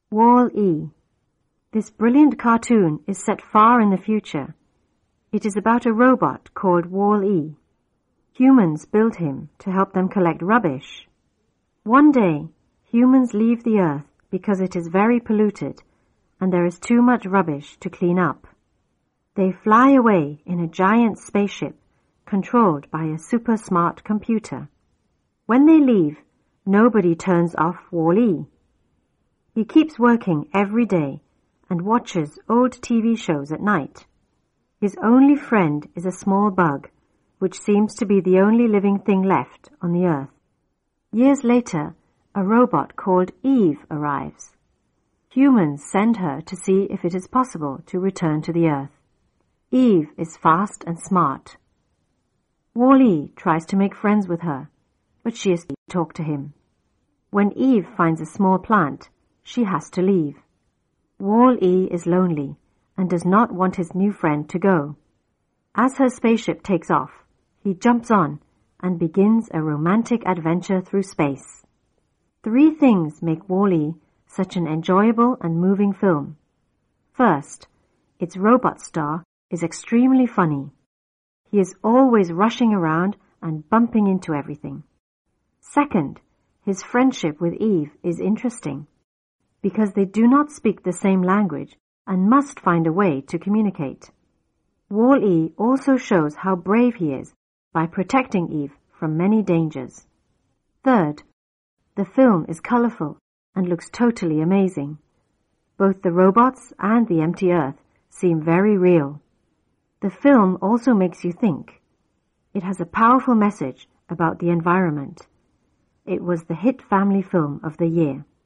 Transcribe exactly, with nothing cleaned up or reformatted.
Wall-E. This brilliant cartoon is set far in the future. It is about a robot called Wall-E. Humans build him to help them collect rubbish. One day, humans leave the Earth because it is very polluted and there is too much rubbish to clean up. They fly away in a giant spaceship controlled by a super smart computer. When they leave, nobody turns off Wall-E. He keeps working every day and watches old T V shows at night. His only friend is a small bug, which seems to be the only living thing left on the Earth. Years later, a robot called Eve arrives. Humans send her to see if it is possible to return to the Earth. Eve is fast and smart. Wall-E tries to make friends with her, but she is to talk to him. When Eve finds a small plant, she has to leave. Wall-E is lonely and does not want his new friend to go. As her spaceship takes off, he jumps on and begins a romantic adventure through space. Three things make Wall-E such an enjoyable and moving film. First, its robot star is extremely funny. He is always rushing around and bumping into everything. Second, his friendship with Eve is interesting because they do not speak the same language and must find a way to communicate. Wall-E also shows how brave he is by protecting Eve from many dangers. Third, the film is colorful and looks totally amazing. Both the robots and the empty Earth seem very real. The film also makes you think. It has a powerful message about the environment. It was the hit family film of the year.